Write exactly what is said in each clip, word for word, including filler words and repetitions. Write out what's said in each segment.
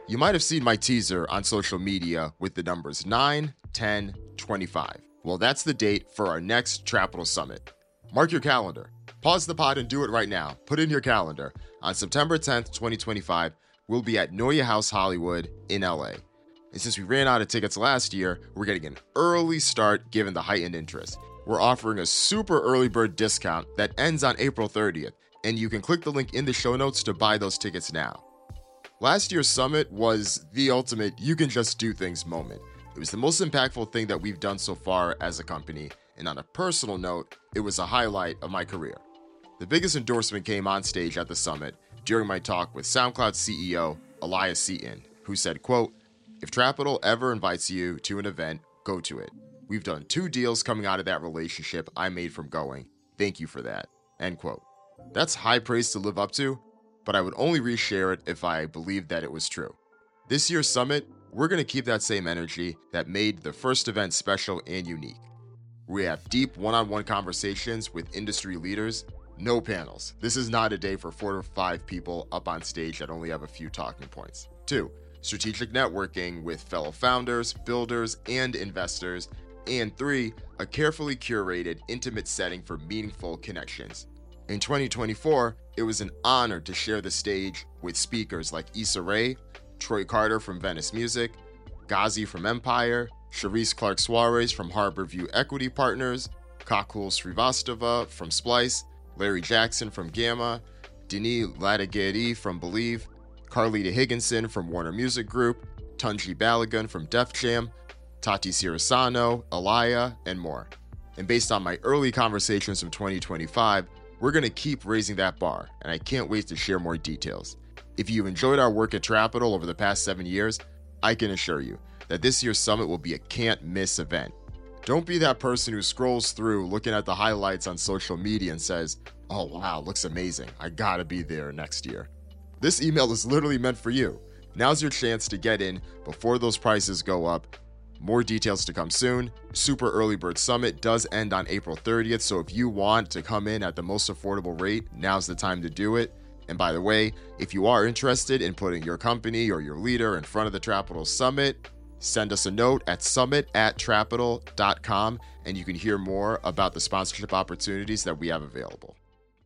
You might have seen my teaser on social media with the numbers nine, ten, twenty-five. Well, that's the date for our next Trapital Summit. Mark your calendar. Pause the pod and do it right now. Put in your calendar. On September tenth, twenty twenty-five, we'll be at Neue House Hollywood in L A. And since we ran out of tickets last year, we're getting an early start given the heightened interest. We're offering a super early bird discount that ends on April thirtieth, and you can click the link in the show notes to buy those tickets now. Last year's summit was the ultimate you can just do things moment. It was the most impactful thing that we've done so far as a company, and on a personal note, it was a highlight of my career. The biggest endorsement came on stage at the summit during my talk with SoundCloud C E O Elias Seaton, who said, quote, "If Trapital ever invites you to an event, go to it. We've done two deals coming out of that relationship I made from going. Thank you for that." End quote. That's high praise to live up to, but I would only reshare it if I believed that it was true. This year's summit, we're going to keep that same energy that made the first event special and unique. We have deep one-on-one conversations with industry leaders, no panels. This is not a day for four to five people up on stage that only have a few talking points. Two, strategic networking with fellow founders, builders, and investors. And three, a carefully curated, intimate setting for meaningful connections. In twenty twenty-four, it was an honor to share the stage with speakers like Issa Rae, Troy Carter from Venice Music, Ghazi from Empire, Charisse Clark Suarez from Harborview Equity Partners, Kakul Srivastava from Splice, Larry Jackson from Gamma, Denis Ladigueri from Believe, Carlita Higginson from Warner Music Group, Tunji Balagun from Def Jam, Tati Sirasano, Alaya, and more. And based on my early conversations from twenty twenty-five, we're going to keep raising that bar, and I can't wait to share more details. If you enjoyed our work at Trapital over the past seven years, I can assure you that this year's summit will be a can't-miss event. Don't be that person who scrolls through looking at the highlights on social media and says, "Oh wow, looks amazing. I gotta be there next year." This email is literally meant for you. Now's your chance to get in before those prices go up. More details to come soon. Super Early Bird Summit does end on April thirtieth, so if you want to come in at the most affordable rate, now's the time to do it. And by the way, if you are interested in putting your company or your leader in front of the Trapital Summit, send us a note at summit at trapital dot com, and you can hear more about the sponsorship opportunities that we have available.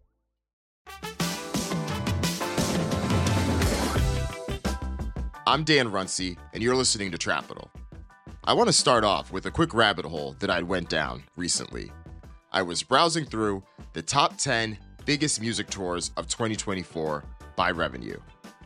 I'm Dan Runcie, and you're listening to Trapital. I want to start off with a quick rabbit hole that I went down recently. I was browsing through the top ten biggest music tours of twenty twenty-four by revenue.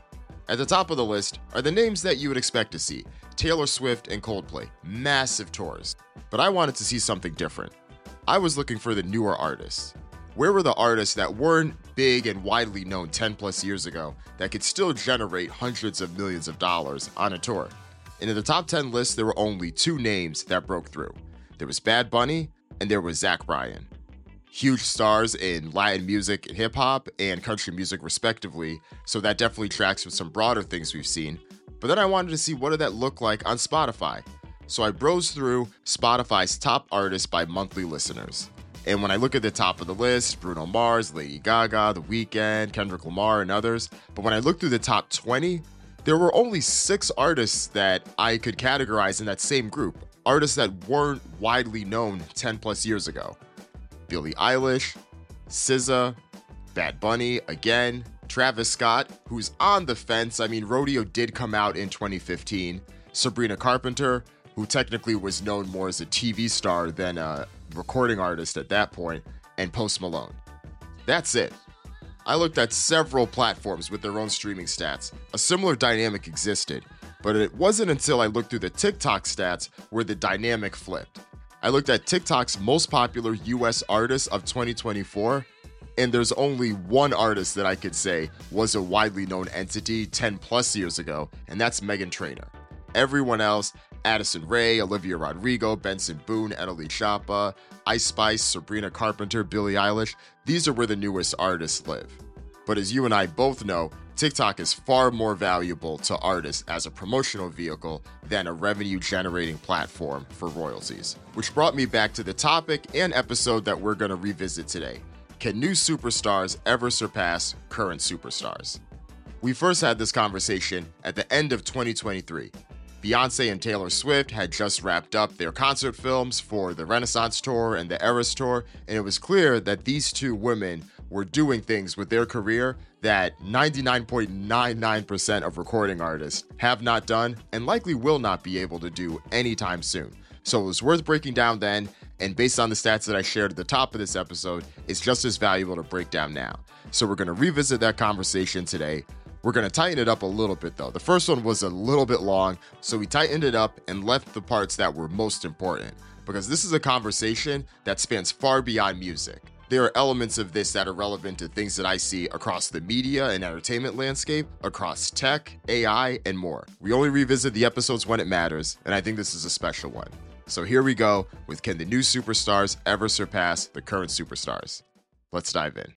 At the top of the list are the names that you would expect to see: Taylor Swift and Coldplay, massive tours. But I wanted to see something different. I was looking for the newer artists. Where were the artists that weren't big and widely known ten plus years ago that could still generate hundreds of millions of dollars on a tour? And in the top ten list, there were only two names that broke through. There was Bad Bunny and there was Zach Bryan. Huge stars in Latin music and hip hop and country music respectively, so that definitely tracks with some broader things we've seen. But then I wanted to see what did that look like on Spotify. So I browsed through Spotify's top artists by monthly listeners. And when I look at the top of the list, Bruno Mars, Lady Gaga, The Weeknd, Kendrick Lamar, and others. But when I looked through the top twenty, there were only six artists that I could categorize in that same group. Artists that weren't widely known ten plus years ago. Billie Eilish, S Z A, Bad Bunny, again, Travis Scott, who's on the fence. I mean, Rodeo did come out in twenty fifteen. Sabrina Carpenter, who technically was known more as a T V star than a recording artist at that point, and Post Malone. That's it. I looked at several platforms with their own streaming stats. A similar dynamic existed, but it wasn't until I looked through the TikTok stats where the dynamic flipped. I looked at TikTok's most popular U S artists of twenty twenty-four, and there's only one artist that I could say was a widely known entity ten plus years ago, and that's Meghan Trainor. Everyone else, Addison Rae, Olivia Rodrigo, Benson Boone, Annalise Chapa, Ice Spice, Sabrina Carpenter, Billie Eilish, these are where the newest artists live. But as you and I both know, TikTok is far more valuable to artists as a promotional vehicle than a revenue-generating platform for royalties. Which brought me back to the topic and episode that we're going to revisit today. Can new superstars ever surpass current superstars? We first had this conversation at the end of twenty twenty-three. Beyonce and Taylor Swift had just wrapped up their concert films for the Renaissance Tour and the Eras Tour, and it was clear that these two women were doing things with their career that ninety-nine point nine nine percent of recording artists have not done and likely will not be able to do anytime soon. So it was worth breaking down then, and based on the stats that I shared at the top of this episode, it's just as valuable to break down now. So we're going to revisit that conversation today. We're going to tighten it up a little bit though. The first one was a little bit long, so we tightened it up and left the parts that were most important, because this is a conversation that spans far beyond music. There are elements of this that are relevant to things that I see across the media and entertainment landscape, across tech, A I, and more. We only revisit the episodes when it matters, and I think this is a special one. So here we go with, can the new superstars ever surpass the current superstars? Let's dive in.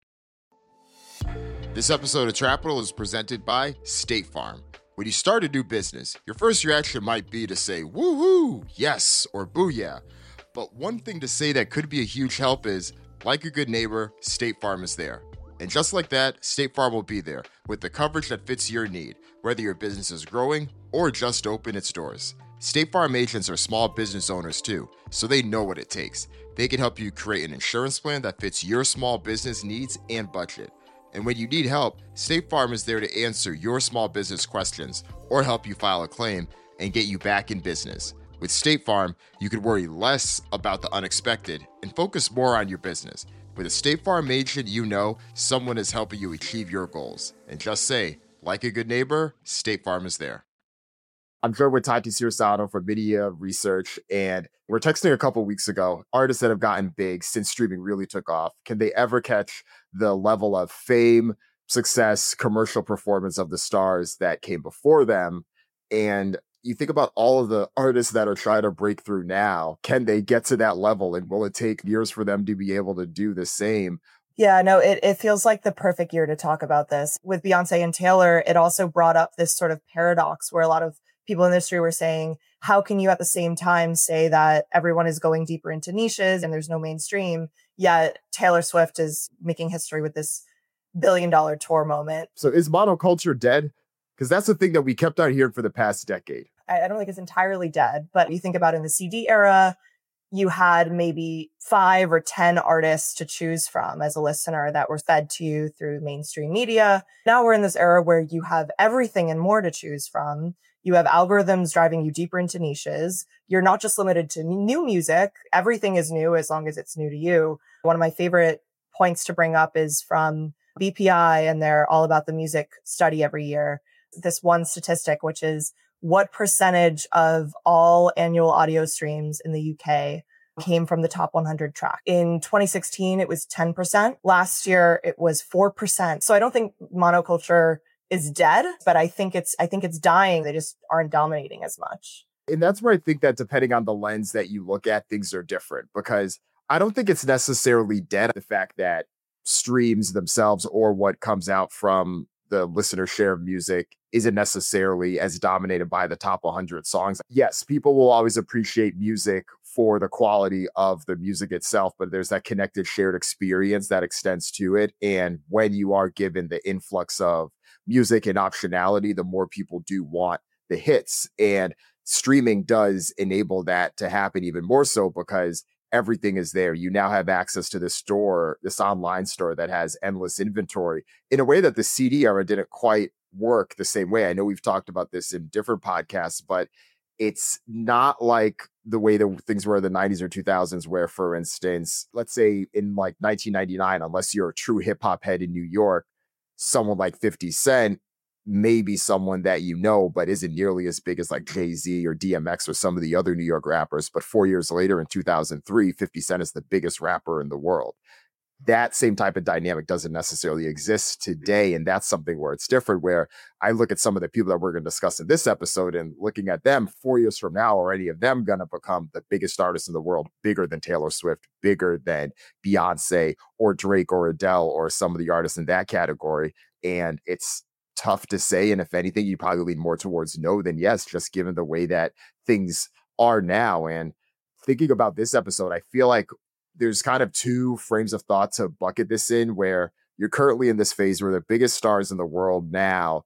This episode of Trapital is presented by State Farm. When you start a new business, your first reaction might be to say, woohoo, yes, or booyah. But one thing to say that could be a huge help is, like a good neighbor, State Farm is there. And just like that, State Farm will be there with the coverage that fits your need, whether your business is growing or just opened its doors. State Farm agents are small business owners too, so they know what it takes. They can help you create an insurance plan that fits your small business needs and budget. And when you need help, State Farm is there to answer your small business questions or help you file a claim and get you back in business. With State Farm, you can worry less about the unexpected and focus more on your business. With a State Farm agent, you know someone is helping you achieve your goals. And just say, like a good neighbor, State Farm is there. I'm joined with Tati Cirisano from Media Research, and we're texting a couple weeks ago. Artists that have gotten big since streaming really took off, can they ever catch the level of fame, success, commercial performance of the stars that came before them? And you think about all of the artists that are trying to break through now, can they get to that level? And will it take years for them to be able to do the same? Yeah, no, it, it feels like the perfect year to talk about this. With Beyonce and Taylor, it also brought up this sort of paradox where a lot of people in the industry were saying, how can you at the same time say that everyone is going deeper into niches and there's no mainstream, yet Taylor Swift is making history with this billion dollar tour moment? So is monoculture dead? Because that's the thing that we kept on hearing for the past decade. I, I don't think it's entirely dead, but you think about in the C D era, you had maybe five or ten artists to choose from as a listener that were fed to you through mainstream media. Now we're in this era where you have everything and more to choose from. You have algorithms driving you deeper into niches. You're not just limited to new music. Everything is new as long as it's new to you. One of my favorite points to bring up is from B P I, and they're all about the music study every year. This one statistic, which is what percentage of all annual audio streams in the U K came from the top one hundred track. In twenty sixteen, it was ten percent. Last year, it was four percent. So I don't think monoculture is dead, but I think it's, I think it's dying. They just aren't dominating as much. And that's where I think that depending on the lens that you look at, things are different, because I don't think it's necessarily dead. The fact that streams themselves or what comes out from the listener share of music isn't necessarily as dominated by the top one hundred songs. Yes, people will always appreciate music for the quality of the music itself, but there's that connected shared experience that extends to it. And when you are given the influx of music and optionality, the more people do want the hits. And streaming does enable that to happen even more so, because everything is there. You now have access to this store, this online store that has endless inventory in a way that the C D era didn't quite work the same way. I know we've talked about this in different podcasts, but it's not like the way that things were in the nineties or two thousands, where, for instance, let's say in like nineteen ninety-nine, unless you're a true hip hop head in New York, someone like fifty Cent may be someone that you know, but isn't nearly as big as like Jay-Z or D M X or some of the other New York rappers. But four years later, in two thousand three, fifty Cent is the biggest rapper in the world. That same type of dynamic doesn't necessarily exist today. And that's something where it's different, where I look at some of the people that we're going to discuss in this episode and looking at them four years from now, are any of them going to become the biggest artists in the world, bigger than Taylor Swift, bigger than Beyonce or Drake or Adele or some of the artists in that category? And it's tough to say. And if anything, you probably lean more towards no than yes, just given the way that things are now. And thinking about this episode, I feel like there's kind of two frames of thought to bucket this in, where you're currently in this phase where the biggest stars in the world now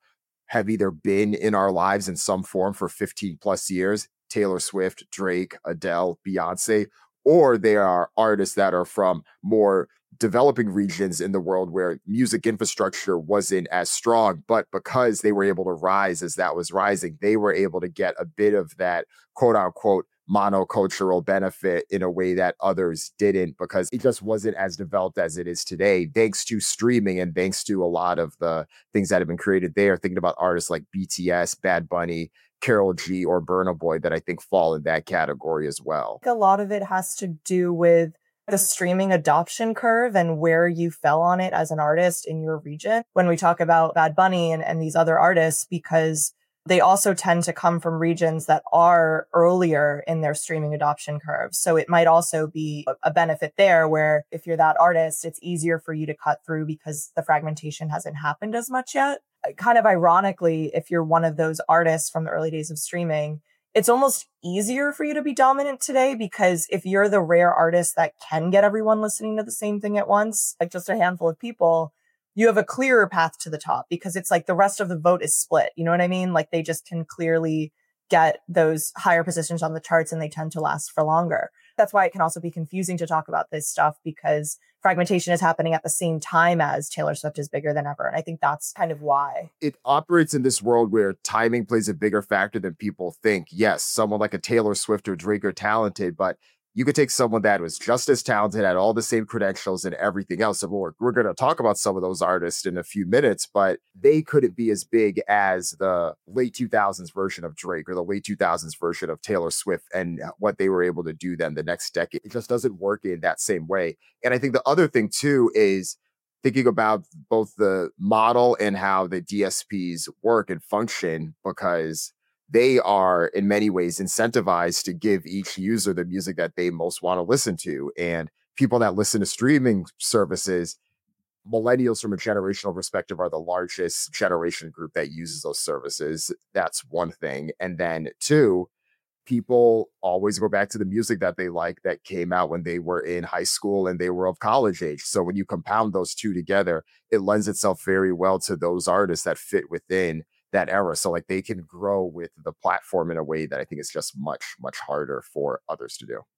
have either been in our lives in some form for fifteen plus years, Taylor Swift, Drake, Adele, Beyonce, or they are artists that are from more developing regions in the world where music infrastructure wasn't as strong, but because they were able to rise as that was rising, they were able to get a bit of that quote unquote monocultural benefit in a way that others didn't, because it just wasn't as developed as it is today, thanks to streaming and thanks to a lot of the things that have been created there. Thinking about artists like B T S, Bad Bunny, Karol G, or Burna Boy that I think fall in that category as well. A lot of it has to do with the streaming adoption curve and where you fell on it as an artist in your region. When we talk about Bad Bunny and, and these other artists, because they also tend to come from regions that are earlier in their streaming adoption curve. So it might also be a benefit there where if you're that artist, it's easier for you to cut through because the fragmentation hasn't happened as much yet. Kind of ironically, if you're one of those artists from the early days of streaming, it's almost easier for you to be dominant today, because if you're the rare artist that can get everyone listening to the same thing at once, like just a handful of people, you have a clearer path to the top, because it's like the rest of the vote is split. You know what I mean? Like they just can clearly get those higher positions on the charts and they tend to last for longer. That's why it can also be confusing to talk about this stuff, because fragmentation is happening at the same time as Taylor Swift is bigger than ever. And I think that's kind of why. It operates in this world where timing plays a bigger factor than people think. Yes, someone like a Taylor Swift or Drake are talented, but you could take someone that was just as talented, had all the same credentials and everything else. And we're, we're going to talk about some of those artists in a few minutes, but they couldn't be as big as the late two thousands version of Drake or the late two thousands version of Taylor Swift and what they were able to do then the next decade. It just doesn't work in that same way. And I think the other thing too is thinking about both the model and how the D S Ps work and function, because they are in many ways incentivized to give each user the music that they most want to listen to. And people that listen to streaming services, millennials from a generational perspective are the largest generation group that uses those services. That's one thing. And then two, people always go back to the music that they like that came out when they were in high school and they were of college age. So when you compound those two together, it lends itself very well to those artists that fit within that era. So like they can grow with the platform in a way that I think is just much, much harder for others to do.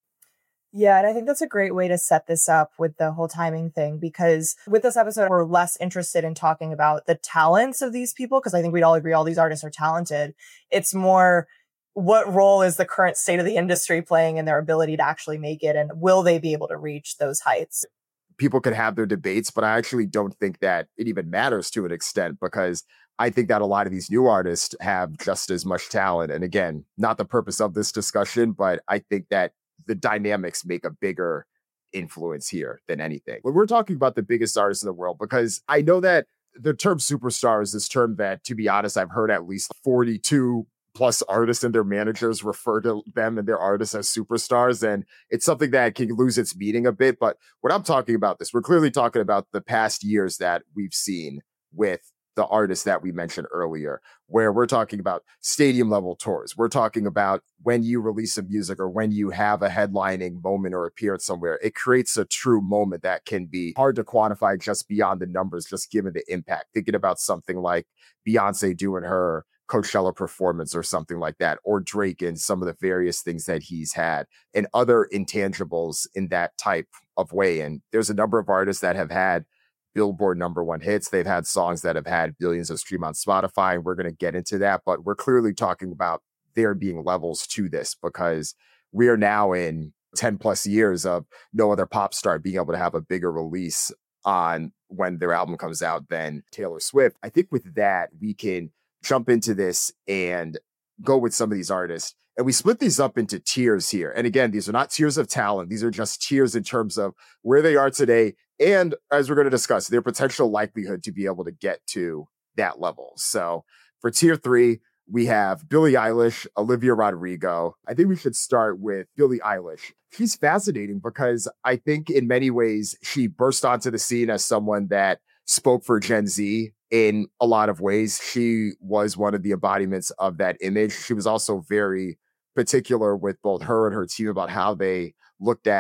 Yeah, and I think that's a great way to set this up with the whole timing thing, because with this episode, we're less interested in talking about the talents of these people, because I think we'd all agree all these artists are talented. It's more, what role is the current state of the industry playing in their ability to actually make it, and will they be able to reach those heights? People can have their debates, but I actually don't think that it even matters to an extent, because I think that a lot of these new artists have just as much talent. And again, not the purpose of this discussion, but I think that the dynamics make a bigger influence here than anything. When we're talking about the biggest artists in the world, because I know that the term superstar is this term that, to be honest, I've heard at least forty-two plus artists and their managers refer to them and their artists as superstars. And it's something that can lose its meaning a bit. But when I'm talking about this, we're clearly talking about the past years that we've seen with the artists that we mentioned earlier, where we're talking about stadium level tours. We're talking about when you release some music or when you have a headlining moment or appearance somewhere, it creates a true moment that can be hard to quantify just beyond the numbers, just given the impact. Thinking about something like Beyonce doing her Coachella performance or something like that, or Drake and some of the various things that he's had and other intangibles in that type of way. And there's a number of artists that have had Billboard number one hits. They've had songs that have had billions of streams on Spotify, and we're going to get into that. But we're clearly talking about there being levels to this, because we are now in ten plus years of no other pop star being able to have a bigger release on when their album comes out than Taylor Swift. I think with that, we can jump into this and go with some of these artists. And we split these up into tiers here. And again, these are not tiers of talent. These are just tiers in terms of where they are today. And as we're going to discuss, their potential likelihood to be able to get to that level. So for tier three, we have Billie Eilish, Olivia Rodrigo. I think we should start with Billie Eilish. She's fascinating because I think in many ways she burst onto the scene as someone that spoke for Gen Z in a lot of ways. She was one of the embodiments of that image. She was also very particular with both her and her team about how they looked at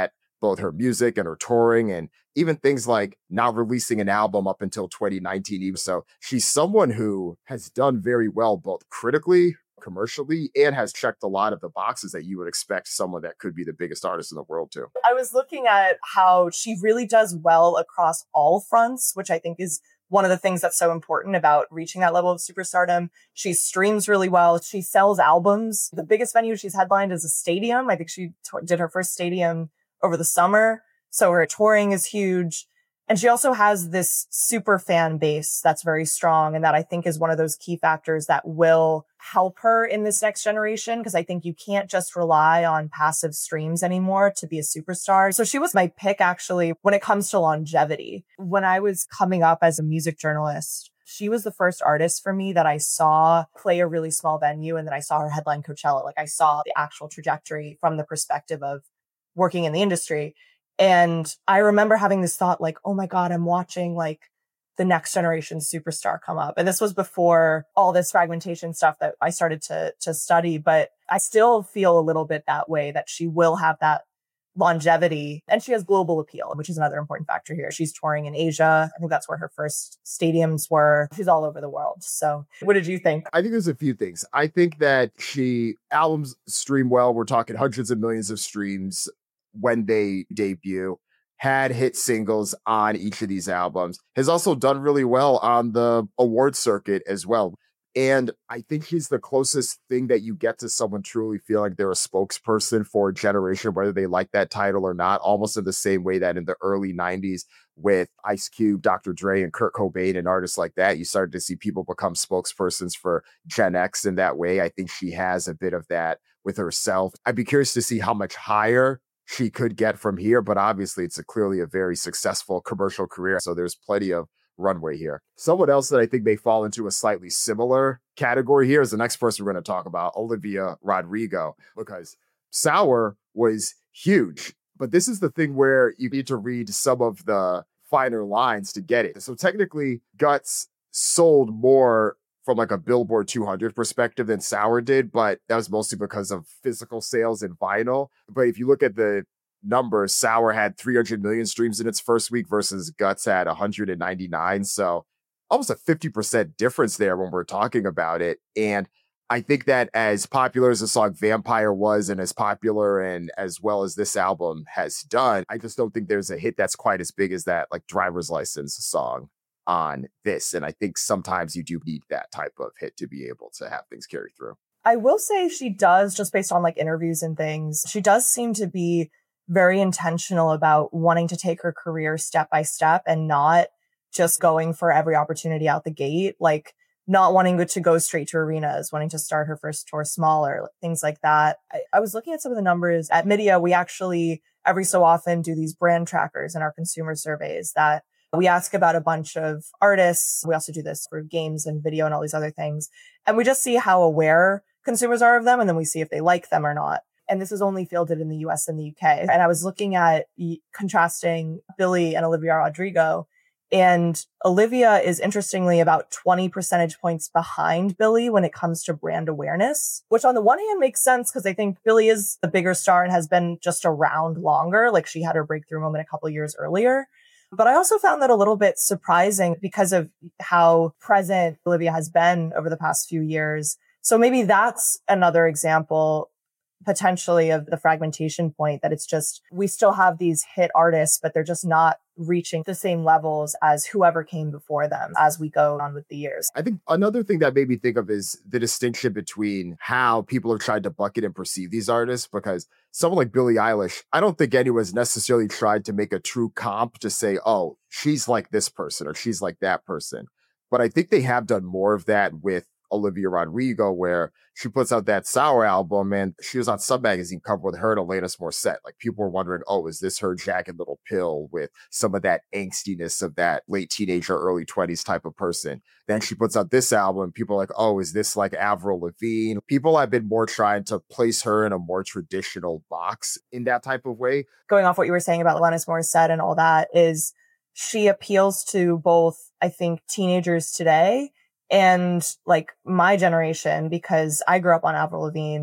both her music and her touring, and even things like not releasing an album up until twenty nineteen. Even so, she's someone who has done very well, both critically, commercially, and has checked a lot of the boxes that you would expect someone that could be the biggest artist in the world to. I was looking at how she really does well across all fronts, which I think is one of the things that's so important about reaching that level of superstardom. She streams really well. She sells albums. The biggest venue she's headlined is a stadium. I think she t- did her first stadium over the summer. So her touring is huge. And she also has this super fan base that's very strong. And that I think is one of those key factors that will help her in this next generation. Because I think you can't just rely on passive streams anymore to be a superstar. So she was my pick, actually, when it comes to longevity. When I was coming up as a music journalist, she was the first artist for me that I saw play a really small venue. And then I saw her headline Coachella. Like I saw the actual trajectory from the perspective of working in the industry. And I remember having this thought like, oh my God, I'm watching like the next generation superstar come up. And this was before all this fragmentation stuff that I started to, to study. But I still feel a little bit that way, that she will have that longevity, and she has global appeal, which is another important factor here. She's touring in Asia. I think that's where her first stadiums were. She's all over the world. So what did you think? I think there's a few things. I think that she albums stream well. We're talking hundreds of millions of streams when they debut, had hit singles on each of these albums, has also done really well on the award circuit as well. And I think he's the closest thing that you get to someone truly feeling like they're a spokesperson for a generation, whether they like that title or not, almost in the same way that in the early nineties with Ice Cube, Doctor Dre, and Kurt Cobain and artists like that, you started to see people become spokespersons for Gen X in that way. I think she has a bit of that with herself. I'd be curious to see how much higher she could get from here, but obviously it's a clearly a very successful commercial career. So there's plenty of runway here. Someone else that I think may fall into a slightly similar category here is the next person we're going to talk about, Olivia Rodrigo, because Sour was huge. But this is the thing where you need to read some of the finer lines to get it. So technically, Guts sold more from like a Billboard two hundred perspective than Sour did, but that was mostly because of physical sales in vinyl. But if you look at the numbers, Sour had three hundred million streams in its first week versus Guts had one hundred ninety-nine. So almost a fifty percent difference there when we're talking about it. And I think that as popular as the song Vampire was, and as popular and as well as this album has done, I just don't think there's a hit that's quite as big as that, like Driver's License song on this. And I think sometimes you do need that type of hit to be able to have things carry through. I will say she does, just based on like interviews and things, she does seem to be very intentional about wanting to take her career step by step and not just going for every opportunity out the gate, like not wanting to go straight to arenas, wanting to start her first tour smaller, things like that. I, I was looking at some of the numbers at Media. We actually every so often do these brand trackers in our consumer surveys that we ask about a bunch of artists. We also do this for games and video and all these other things. And we just see how aware consumers are of them. And then we see if they like them or not. And this is only fielded in the U S and the U K. And I was looking at contrasting Billie and Olivia Rodrigo. And Olivia is interestingly about twenty percentage points behind Billie when it comes to brand awareness, which on the one hand makes sense because I think Billie is the bigger star and has been just around longer. Like she had her breakthrough moment a couple of years earlier. But I also found that a little bit surprising because of how present Olivia has been over the past few years. So maybe that's another example potentially of the fragmentation point, that it's just, we still have these hit artists, but they're just not reaching the same levels as whoever came before them as we go on with the years. I think another thing that made me think of is the distinction between how people have tried to bucket and perceive these artists, because someone like Billie Eilish, I don't think anyone's necessarily tried to make a true comp to say, oh, she's like this person or she's like that person. But I think they have done more of that with Olivia Rodrigo, where she puts out that Sour album and she was on Sub Magazine cover with her and Alanis Morissette. Like people were wondering, oh, is this her Jagged Little Pill with some of that angstiness of that late teenager, early twenties type of person? Then she puts out this album. People are like, oh, is this like Avril Lavigne? People have been more trying to place her in a more traditional box in that type of way. Going off what you were saying about Alanis Morissette and all that, is she appeals to both, I think, teenagers today and like my generation, because I grew up on Avril Lavigne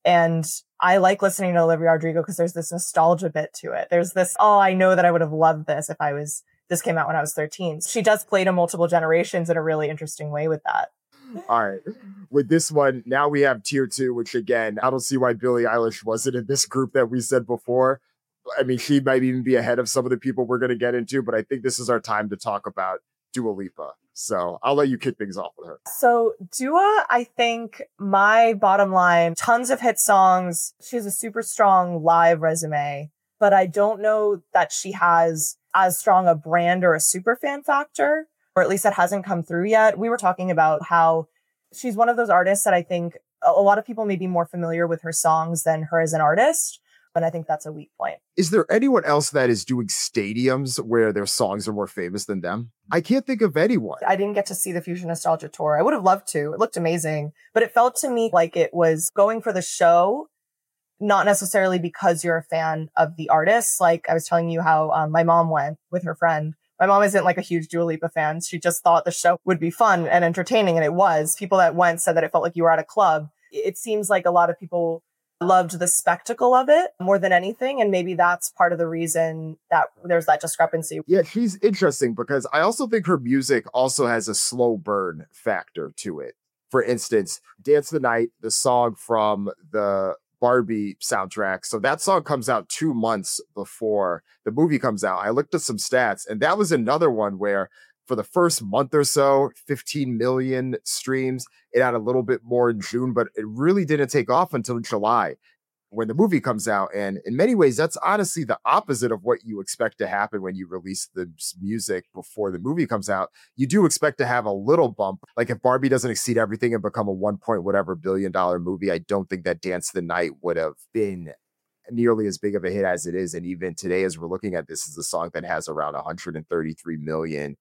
And I like listening to Olivia Rodrigo because there's this nostalgia bit to it. There's this, oh, I know that I would have loved this if I was, this came out when I was thirteen. She does play to multiple generations in a really interesting way with that. All right. With this one, now we have tier two, which again, I don't see why Billie Eilish wasn't in this group that we said before. I mean, she might even be ahead of some of the people we're going to get into, but I think this is our time to talk about Dua Lipa. So I'll let you kick things off with her. So Dua, I think my bottom line, tons of hit songs. She has a super strong live resume, but I don't know that she has as strong a brand or a super fan factor, or at least that hasn't come through yet. We were talking about how she's one of those artists that I think a lot of people may be more familiar with her songs than her as an artist. And I think that's a weak point. Is there anyone else that is doing stadiums where their songs are more famous than them? I can't think of anyone. I didn't get to see the Fusion Nostalgia tour. I would have loved to. It looked amazing. But it felt to me like it was going for the show, not necessarily because you're a fan of the artist. Like I was telling you how um, my mom went with her friend. My mom isn't like a huge Dua Lipa fan. She just thought the show would be fun and entertaining. And it was. People that went said that it felt like you were at a club. It seems like a lot of people loved the spectacle of it more than anything. And maybe that's part of the reason that there's that discrepancy. Yeah, she's interesting because I also think her music also has a slow burn factor to it. For instance, Dance the Night, the song from the Barbie soundtrack. So that song comes out two months before the movie comes out. I looked at some stats, and that was another one where for the first month or so, fifteen million streams. It had a little bit more in June, but it really didn't take off until July when the movie comes out. And in many ways, that's honestly the opposite of what you expect to happen when you release the music before the movie comes out. You do expect to have a little bump. Like if Barbie doesn't exceed everything and become a one point whatever billion dollar movie, I don't think that Dance the Night would have been nearly as big of a hit as it is. And even today, as we're looking at this, is a song that has around one hundred thirty-three million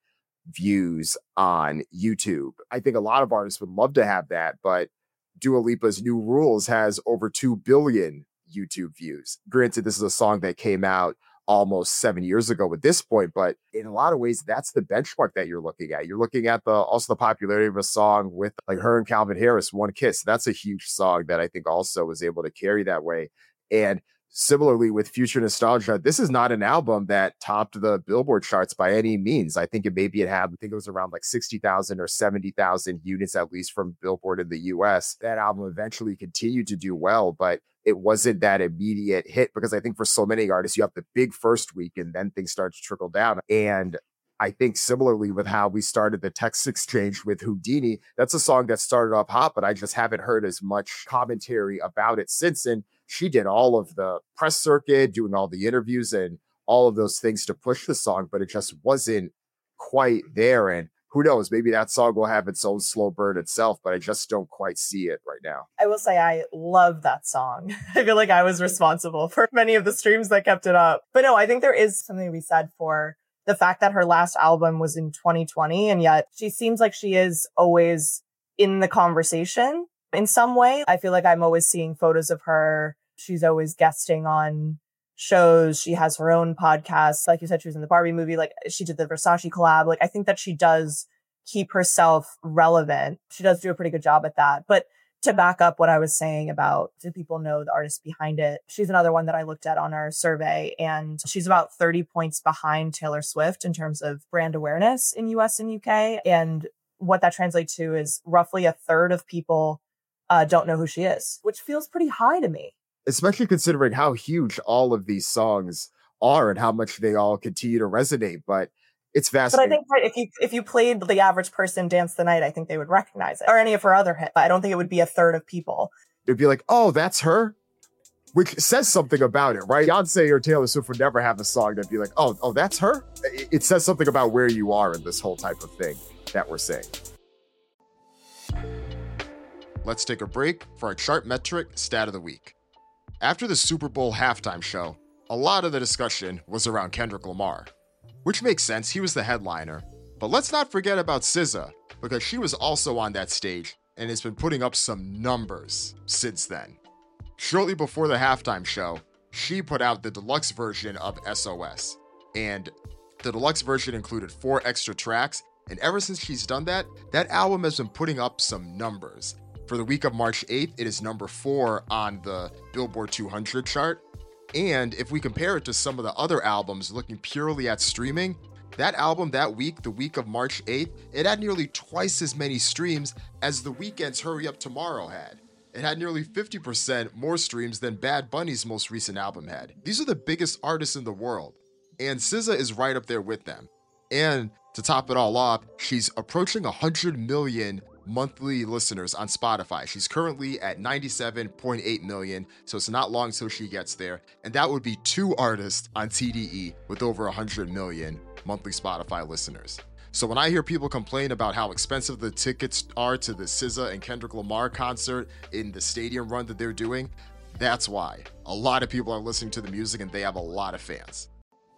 views on YouTube. I think a lot of artists would love to have that, but Dua Lipa's New Rules has over two billion YouTube views. Granted, this is a song that came out almost seven years ago at this point, but in a lot of ways, that's the benchmark that you're looking at. You're looking at the also the popularity of a song with like her and Calvin Harris, One Kiss. That's a huge song that I think also was able to carry that way. And similarly with Future Nostalgia, this is not an album that topped the Billboard charts by any means. I think it maybe it had, I think it was around like sixty thousand or seventy thousand units, at least from Billboard in the U S. That album eventually continued to do well, but it wasn't that immediate hit because I think for so many artists, you have the big first week and then things start to trickle down. And I think similarly with how we started the text exchange with Houdini, that's a song that started off hot, but I just haven't heard as much commentary about it since. And she did all of the press circuit, doing all the interviews and all of those things to push the song, but it just wasn't quite there. And who knows, maybe that song will have its own slow burn itself, but I just don't quite see it right now. I will say I love that song. I feel like I was responsible for many of the streams that kept it up. But no, I think there is something to be said for the fact that her last album was in twenty twenty, and yet she seems like she is always in the conversation in some way. I feel like I'm always seeing photos of her. She's always guesting on shows. She has her own podcast. Like you said, she was in the Barbie movie. Like she did the Versace collab. Like I think that she does keep herself relevant. She does do a pretty good job at that. But to back up what I was saying about do people know the artist behind it, she's another one that I looked at on our survey, and she's about thirty points behind Taylor Swift in terms of brand awareness in U S and U K. And what that translates to is roughly a third of people uh, don't know who she is, which feels pretty high to me. Especially considering how huge all of these songs are and how much they all continue to resonate. But it's fascinating. But I think right, if you if you played the average person Dance the Night, I think they would recognize it. Or any of her other hits. I don't think it would be a third of people. It'd be like, oh, that's her? Which says something about it, right? Beyonce or Taylor Swift would never have a song that'd be like, oh, oh, that's her? It says something about where you are in this whole type of thing that we're saying. Let's take a break for our chart metric stat of the week. After the Super Bowl halftime show, a lot of the discussion was around Kendrick Lamar, which makes sense, he was the headliner. But let's not forget about S Z A, because she was also on that stage and has been putting up some numbers since then. Shortly before the halftime show, she put out the deluxe version of S O S, and the deluxe version included four extra tracks, and ever since she's done that, that album has been putting up some numbers. For the week of March eighth, it is number four on the Billboard two hundred chart. And if we compare it to some of the other albums looking purely at streaming, that album that week, the week of March eighth, it had nearly twice as many streams as The Weeknd's Hurry Up Tomorrow had. It had nearly fifty percent more streams than Bad Bunny's most recent album had. These are the biggest artists in the world, and S Z A is right up there with them. And to top it all off, she's approaching one hundred million monthly listeners on Spotify. She's currently at ninety-seven point eight million, so it's not long till she gets there. And that would be two artists on T D E with over one hundred million monthly Spotify listeners. So when I hear people complain about how expensive the tickets are to the S Z A and Kendrick Lamar concert in the stadium run that they're doing, that's why. A lot of people are listening to the music and they have a lot of fans.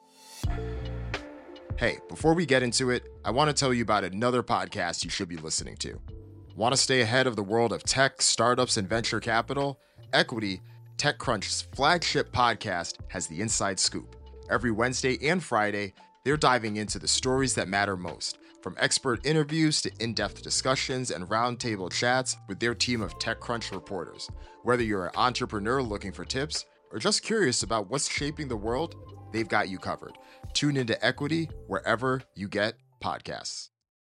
Hey, before we get into it, I want to tell you about another podcast you should be listening to. Want to stay ahead of the world of tech, startups, and venture capital? Equity, TechCrunch's flagship podcast, has the inside scoop. Every Wednesday and Friday, they're diving into the stories that matter most, from expert interviews to in-depth discussions and roundtable chats with their team of TechCrunch reporters. Whether you're an entrepreneur looking for tips or just curious about what's shaping the world, they've got you covered. Tune into Equity wherever you get podcasts.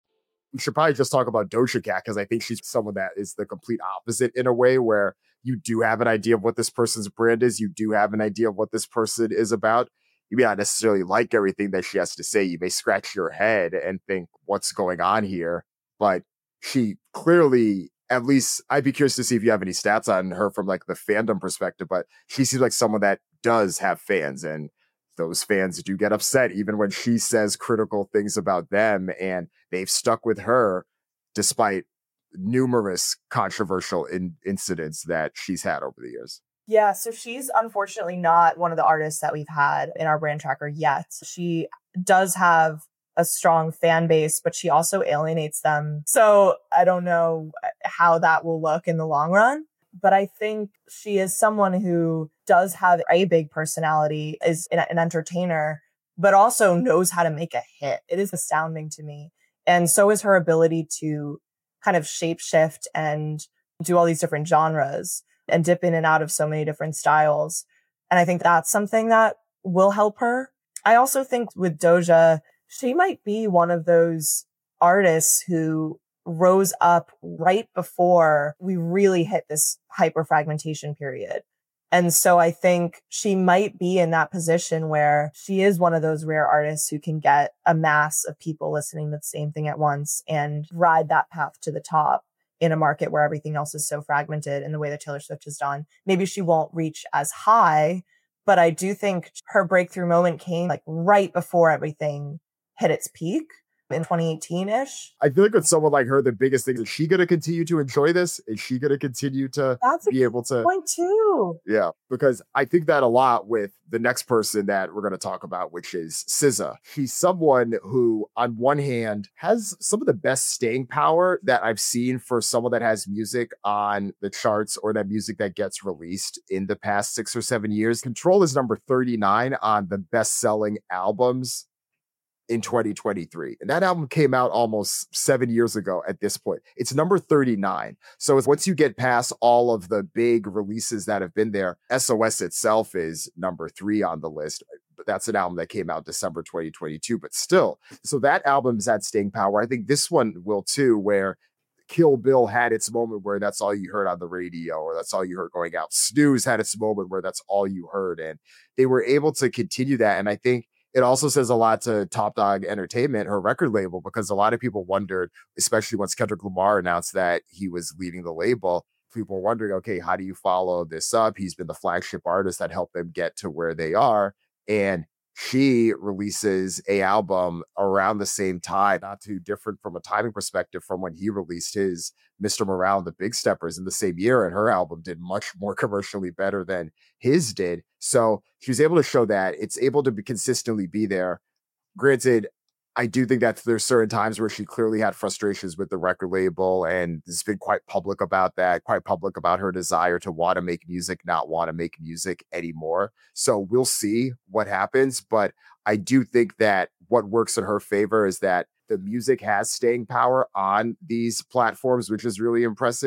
We should probably just talk about Doja Cat because I think she's someone that is the complete opposite in a way where you do have an idea of what this person's brand is. You do have an idea of what this person is about. You may not necessarily like everything that she has to say. You may scratch your head and think, what's going on here? But she clearly, at least I'd be curious to see if you have any stats on her from like the fandom perspective, but she seems like someone that does have fans, and those fans do get upset even when she says critical things about them, and they've stuck with her despite numerous controversial in- incidents that she's had over the years. Yeah, so she's unfortunately not one of the artists that we've had in our brand tracker yet. She does have a strong fan base, but she also alienates them. So I don't know how that will look in the long run. But I think she is someone who does have a big personality, is an, an entertainer, but also knows how to make a hit. It is astounding to me. And so is her ability to kind of shapeshift and do all these different genres and dip in and out of so many different styles. And I think that's something that will help her. I also think with Doja, she might be one of those artists who rose up right before we really hit this hyper fragmentation period. And so I think she might be in that position where she is one of those rare artists who can get a mass of people listening to the same thing at once and ride that path to the top in a market where everything else is so fragmented in the way that Taylor Swift has done. Maybe she won't reach as high, but I do think her breakthrough moment came like right before everything hit its peak. In twenty eighteen-ish. I feel like with someone like her, the biggest thing is she going to continue to enjoy this? Is she going to continue to That's be able to? Point too. Yeah, because I think that a lot with the next person that we're going to talk about, which is S Z A. She's someone who, on one hand, has some of the best staying power that I've seen for someone that has music on the charts or that music that gets released in the past six or seven years. Control is number thirty-nine on the best-selling albums in twenty twenty-three. And that album came out almost seven years ago at this point. It's number thirty-nine. So once you get past all of the big releases that have been there, S O S itself is number three on the list. But that's an album that came out December twenty twenty-two, but still. So that album's had staying power. I think this one will too, where Kill Bill had its moment where that's all you heard on the radio, or that's all you heard going out. Snooze had its moment where that's all you heard. And they were able to continue that. And I think it also says a lot to Top Dog Entertainment, her record label, because a lot of people wondered, especially once Kendrick Lamar announced that he was leaving the label, people were wondering, okay, how do you follow this up? He's been the flagship artist that helped them get to where they are. And she releases a album around the same time, not too different from a timing perspective from when he released his Mister Morale and the Big Steppers in the same year. And her album did much more commercially better than his did. So she was able to show that it's able to be consistently be there. Granted, I do think that there's certain times where she clearly had frustrations with the record label and has been quite public about that, quite public about her desire to want to make music, not want to make music anymore. So we'll see what happens. But I do think that what works in her favor is that the music has staying power on these platforms, which is really impressive.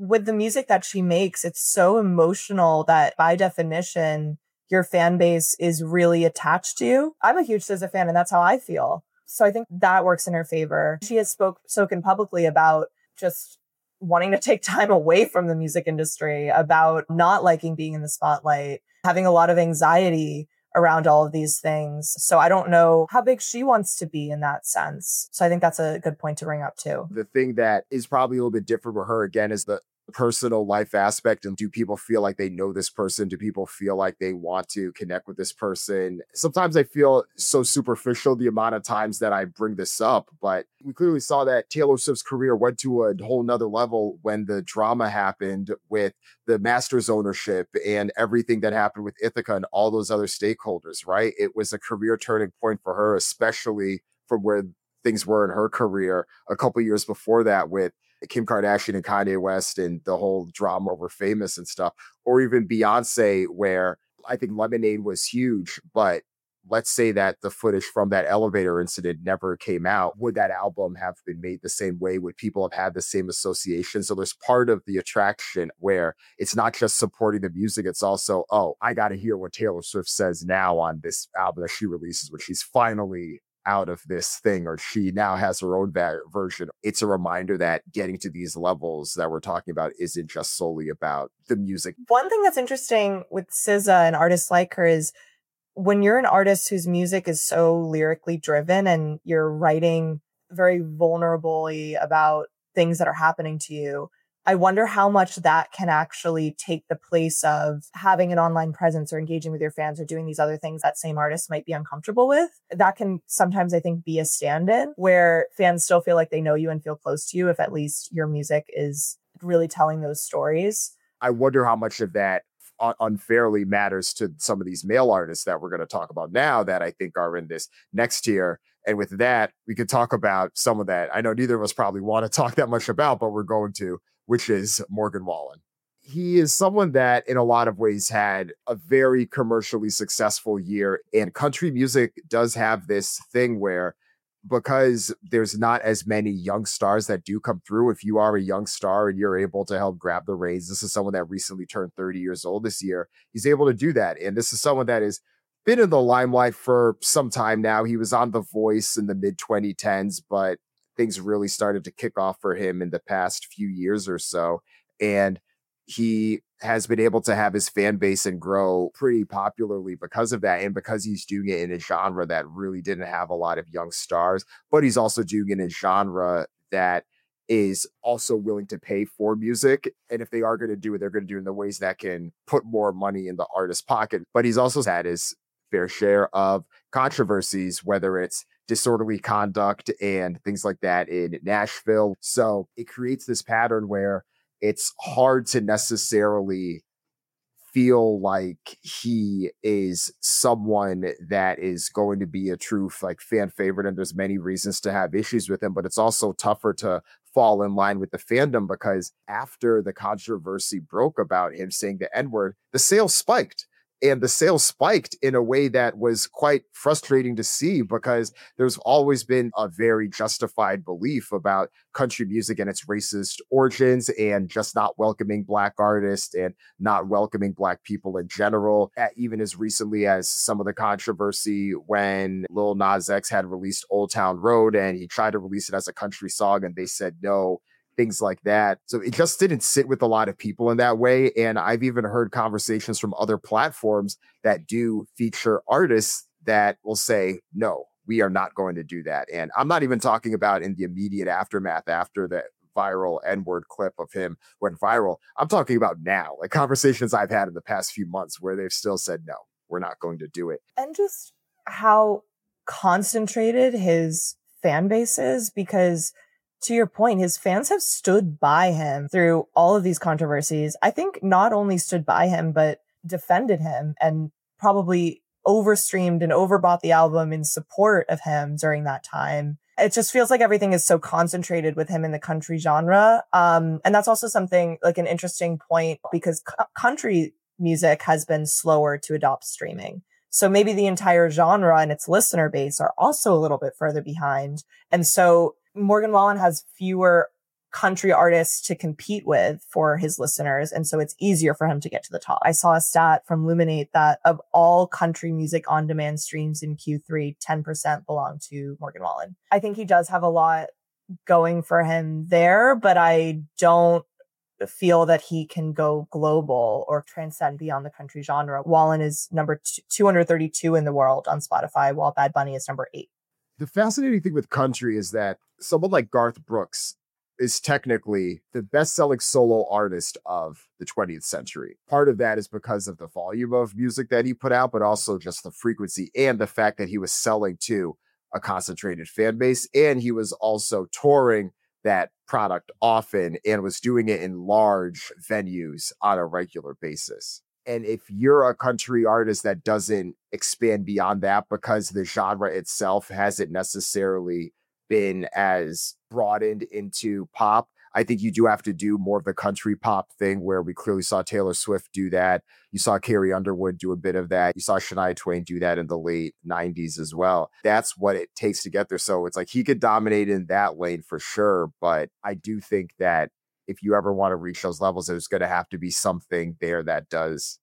with the music that she makes, it's so emotional that by definition, your fan base is really attached to you. I'm a huge S Z A fan and that's how I feel. So I think that works in her favor. She has spoke, spoken publicly about just wanting to take time away from the music industry, about not liking being in the spotlight, having a lot of anxiety around all of these things. So I don't know how big she wants to be in that sense. So I think that's a good point to bring up too. The thing that is probably a little bit different with her, again, is the personal life aspect. And do people feel like they know this person? Do people feel like they want to connect with this person? Sometimes I feel so superficial the amount of times that I bring this up, but we clearly saw that Taylor Swift's career went to a whole nother level when the drama happened with the Masters ownership and everything that happened with Ithaca and all those other stakeholders, right? It was a career turning point for her, especially from where things were in her career a couple years before that with Kim Kardashian and Kanye West and the whole drama over Famous and stuff, or even Beyonce, where I think Lemonade was huge, but let's say that the footage from that elevator incident never came out. Would that album have been made the same way? Would people have had the same association? So there's part of the attraction where it's not just supporting the music. It's also, oh, I got to hear what Taylor Swift says now on this album that she releases when she's finally out of this thing, or she now has her own va- version. It's a reminder that getting to these levels that we're talking about isn't just solely about the music. One thing that's interesting with S Z A and artists like her is when you're an artist whose music is so lyrically driven and you're writing very vulnerably about things that are happening to you, I wonder how much that can actually take the place of having an online presence or engaging with your fans or doing these other things that same artist might be uncomfortable with. That can sometimes, I think, be a stand-in where fans still feel like they know you and feel close to you if at least your music is really telling those stories. I wonder how much of that un- unfairly matters to some of these male artists that we're going to talk about now that I think are in this next tier. And with that, we could talk about some of that. I know neither of us probably want to talk that much about, but we're going to, which is Morgan Wallen. He is someone that in a lot of ways had a very commercially successful year. And country music does have this thing where, because there's not as many young stars that do come through, if you are a young star and you're able to help grab the reins, this is someone that recently turned thirty years old this year. He's able to do that. And this is someone that has been in the limelight for some time now. He was on The Voice in the mid twenty tens, but things really started to kick off for him in the past few years or so. And he has been able to have his fan base and grow pretty popularly because of that. And because he's doing it in a genre that really didn't have a lot of young stars, but he's also doing it in a genre that is also willing to pay for music. And if they are going to do it, they're going to do it in the ways that can put more money in the artist's pocket. But he's also had his fair share of controversies, whether it's disorderly conduct and things like that in Nashville. So it creates this pattern where it's hard to necessarily feel like he is someone that is going to be a true like fan favorite. And there's many reasons to have issues with him, but it's also tougher to fall in line with the fandom because after the controversy broke about him saying the N-word, the sales spiked. And the sales spiked in a way that was quite frustrating to see because there's always been a very justified belief about country music and its racist origins and just not welcoming Black artists and not welcoming Black people in general. Even as recently as some of the controversy when Lil Nas X had released Old Town Road and he tried to release it as a country song and they said no. Things like that. So it just didn't sit with a lot of people in that way. And I've even heard conversations from other platforms that do feature artists that will say, no, we are not going to do that. And I'm not even talking about in the immediate aftermath after the viral N-word clip of him went viral. I'm talking about now, like conversations I've had in the past few months where they've still said, no, we're not going to do it. And just how concentrated his fan base is, because to your point, his fans have stood by him through all of these controversies. I think not only stood by him, but defended him and probably overstreamed and overbought the album in support of him during that time. It just feels like everything is so concentrated with him in the country genre. Um, and that's also something like an interesting point because c- country music has been slower to adopt streaming. So maybe the entire genre and its listener base are also a little bit further behind. And so Morgan Wallen has fewer country artists to compete with for his listeners. And so it's easier for him to get to the top. I saw a stat from Luminate that of all country music on demand streams in Q three, ten percent belong to Morgan Wallen. I think he does have a lot going for him there, but I don't feel that he can go global or transcend beyond the country genre. Wallen is number two hundred thirty-two in the world on Spotify, while Bad Bunny is number eight. The fascinating thing with country is that someone like Garth Brooks is technically the best-selling solo artist of the twentieth century. Part of that is because of the volume of music that he put out, but also just the frequency and the fact that he was selling to a concentrated fan base. And he was also touring that product often and was doing it in large venues on a regular basis. And if you're a country artist that doesn't expand beyond that because the genre itself hasn't necessarily been as broadened into pop, I think you do have to do more of the country pop thing where we clearly saw Taylor Swift do that. You saw Carrie Underwood do a bit of that. You saw Shania Twain do that in the late nineties as well. That's what it takes to get there. So it's like he could dominate in that lane for sure. But I do think that if you ever want to reach those levels, there's going to have to be something there that does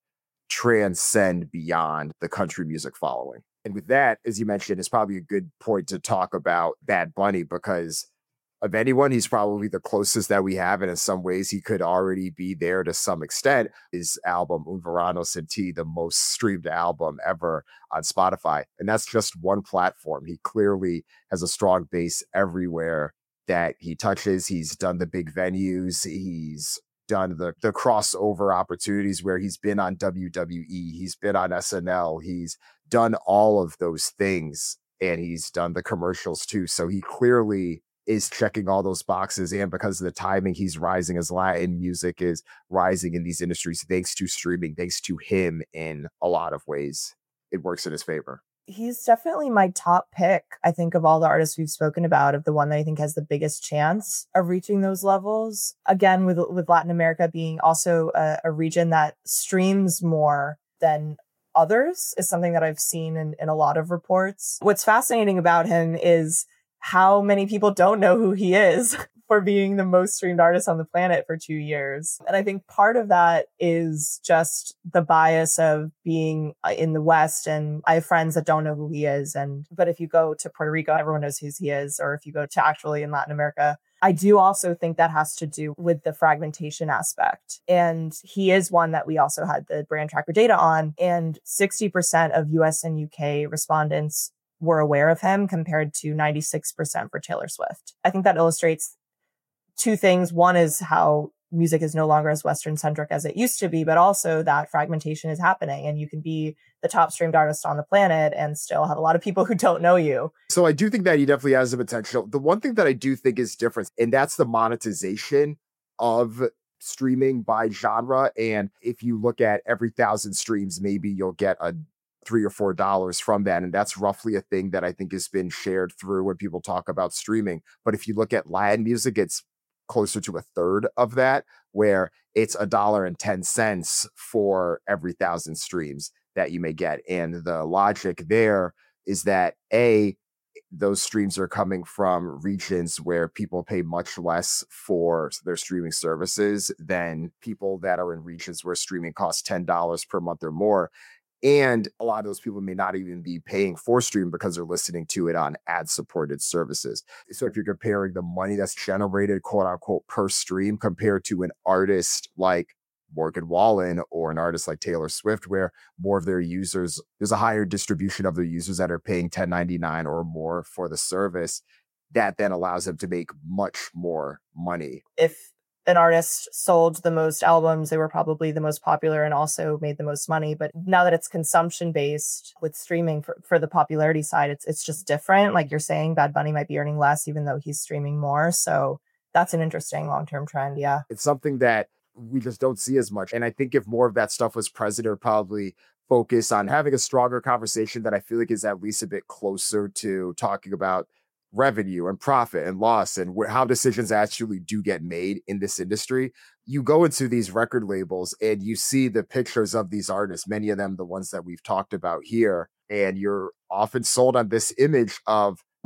transcend beyond the country music following. And with that, as you mentioned, it's probably a good point to talk about Bad Bunny because of anyone, he's probably the closest that we have. And in some ways, he could already be there to some extent. His album, Un Verano Sin Ti, the most streamed album ever on Spotify. And that's just one platform. He clearly has a strong base everywhere that he touches. He's done the big venues. He's done the, the crossover opportunities where he's been on W W E. He's been on S N L. He's done all of those things. And he's done the commercials too. So he clearly is checking all those boxes. And because of the timing, he's rising as Latin music is rising in these industries, thanks to streaming, thanks to him in a lot of ways. It works in his favor. He's definitely my top pick, I think, of all the artists we've spoken about, of the one that I think has the biggest chance of reaching those levels. Again, with, with Latin America being also a, a region that streams more than others is something that I've seen in, in a lot of reports. What's fascinating about him is how many people don't know who he is for being the most streamed artist on the planet for two years. And I think part of that is just the bias of being in the West. And I have friends that don't know who he is. And, but if you go to Puerto Rico, everyone knows who he is. Or if you go to actually in Latin America, I do also think that has to do with the fragmentation aspect. And he is one that we also had the brand tracker data on. And sixty percent of U S and U K respondents were aware of him compared to ninety-six percent for Taylor Swift. I think that illustrates two things. One is how music is no longer as Western centric as it used to be, but also that fragmentation is happening and you can be the top streamed artist on the planet and still have a lot of people who don't know you. So I do think that he definitely has the potential. The one thing that I do think is different, and that's the monetization of streaming by genre. And if you look at every thousand streams, maybe you'll get a three or four dollars from that. And that's roughly a thing that I think has been shared through when people talk about streaming. But if you look at Latin music, it's closer to a third of that, where it's a dollar and ten cents for every thousand streams that you may get. And the logic there is that A, those streams are coming from regions where people pay much less for their streaming services than people that are in regions where streaming costs ten dollars per month or more. And a lot of those people may not even be paying for stream because they're listening to it on ad-supported services. So if you're comparing the money that's generated, quote unquote, per stream compared to an artist like Morgan Wallen or an artist like Taylor Swift, where more of their users, there's a higher distribution of their users that are paying ten ninety-nine or more for the service, that then allows them to make much more money. If an artist sold the most albums, they were probably the most popular and also made the most money. But now that it's consumption based with streaming for, for the popularity side, it's it's just different. Like you're saying, Bad Bunny might be earning less, even though he's streaming more. So that's an interesting long-term trend. Yeah. It's something that we just don't see as much. And I think if more of that stuff was present, or probably focus on having a stronger conversation that I feel like is at least a bit closer to talking about revenue and profit and loss and wh- how decisions actually do get made in this industry. You go into these record labels and you see the pictures of these artists, many of them the ones that we've talked about here, and you're often sold on this image of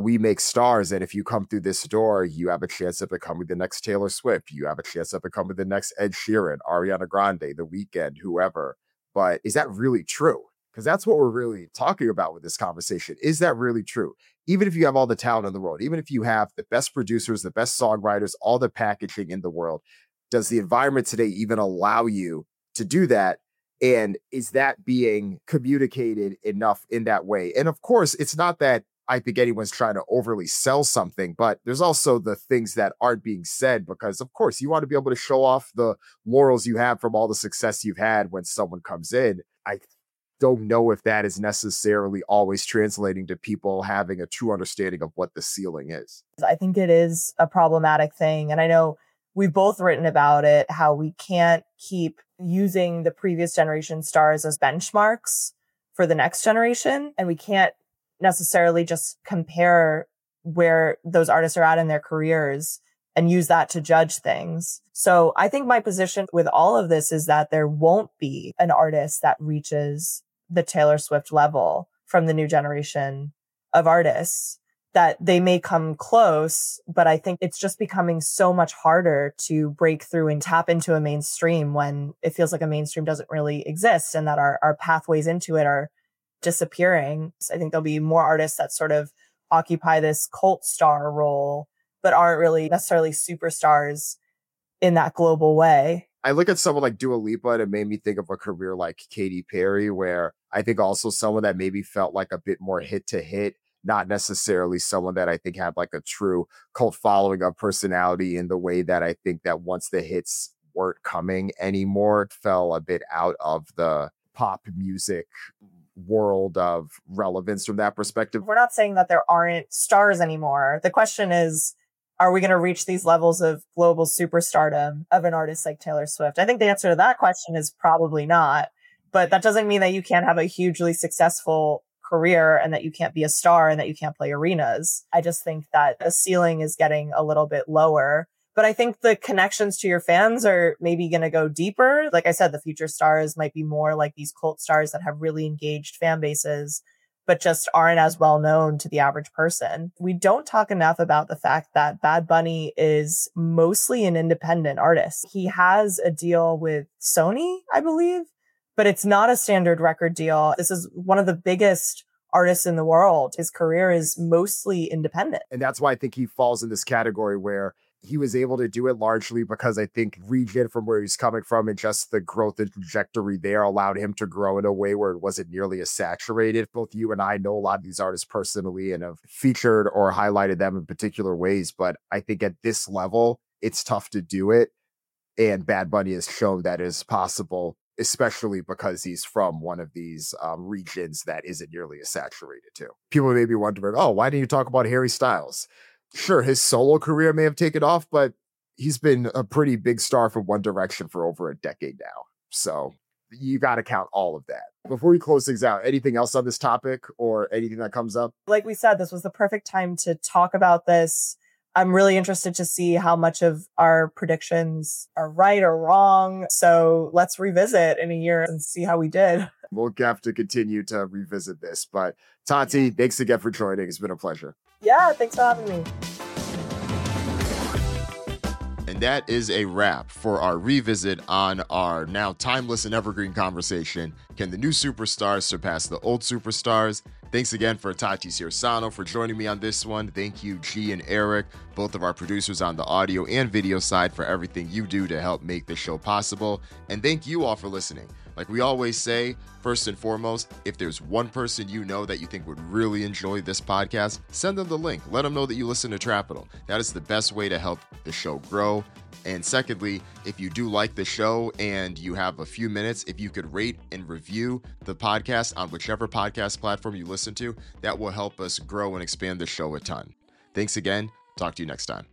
we make stars. And if you come through this door, you have a chance of becoming the next Taylor Swift. You have a chance of becoming the next Ed Sheeran, Ariana Grande, The Weeknd, whoever. But is that really true? Because that's what we're really talking about with this conversation. Is that really true? Even if you have all the talent in the world, even if you have the best producers, the best songwriters, all the packaging in the world, does the environment today even allow you to do that? And is that being communicated enough in that way? And of course, it's not that I think anyone's trying to overly sell something, but there's also the things that aren't being said, because of course you want to be able to show off the laurels you have from all the success you've had when someone comes in. I don't know if that is necessarily always translating to people having a true understanding of what the ceiling is. I think it is a problematic thing. And I know we've both written about it, how we can't keep using the previous generation stars as benchmarks for the next generation. And we can't necessarily just compare where those artists are at in their careers and use that to judge things. So I think my position with all of this is that there won't be an artist that reaches the Taylor Swift level from the new generation of artists. That they may come close, but I think it's just becoming so much harder to break through and tap into a mainstream when it feels like a mainstream doesn't really exist, and that our, our pathways into it are disappearing. So I think there'll be more artists that sort of occupy this cult star role, but aren't really necessarily superstars in that global way. I look at someone like Dua Lipa and it made me think of a career like Katy Perry, where I think also someone that maybe felt like a bit more hit to hit, not necessarily someone that I think had like a true cult following of personality in the way that I think that once the hits weren't coming anymore, it fell a bit out of the pop music world of relevance from that perspective. We're not saying that there aren't stars anymore. The question is, are we going to reach these levels of global superstardom of an artist like Taylor Swift? I think the answer to that question is probably not. But that doesn't mean that you can't have a hugely successful career and that you can't be a star and that you can't play arenas. I just think that the ceiling is getting a little bit lower. But I think the connections to your fans are maybe going to go deeper. Like I said, the future stars might be more like these cult stars that have really engaged fan bases, but just aren't as well known to the average person. We don't talk enough about the fact that Bad Bunny is mostly an independent artist. He has a deal with Sony, I believe, but it's not a standard record deal. This is one of the biggest artists in the world. His career is mostly independent. And that's why I think he falls in this category where he was able to do it largely because I think region from where he's coming from and just the growth and trajectory there allowed him to grow in a way where it wasn't nearly as saturated. Both you and I know a lot of these artists personally and have featured or highlighted them in particular ways. But I think at this level, it's tough to do it. And Bad Bunny has shown that is possible, especially because he's from one of these um, regions that isn't nearly as saturated too. People may be wondering, oh, why didn't you talk about Harry Styles? Sure, his solo career may have taken off, but he's been a pretty big star for One Direction for over a decade now. So you got to count all of that. Before we close things out, anything else on this topic or anything that comes up? Like we said, this was the perfect time to talk about this. I'm really interested to see how much of our predictions are right or wrong. So let's revisit in a year and see how we did. We'll have to continue to revisit this. But Tati, thanks again for joining. It's been a pleasure. Yeah, thanks for having me. And that is a wrap for our revisit on our now timeless and evergreen conversation. Can the new superstars surpass the old superstars? Thanks again for Tati Cirsano for joining me on this one. Thank you, G and Eric, both of our producers on the audio and video side, for everything you do to help make this show possible. And thank you all for listening. Like we always say, first and foremost, if there's one person you know that you think would really enjoy this podcast, send them the link. Let them know that you listen to Trapital. That is the best way to help the show grow. And secondly, if you do like the show and you have a few minutes, if you could rate and review the podcast on whichever podcast platform you listen to, that will help us grow and expand the show a ton. Thanks again. Talk to you next time.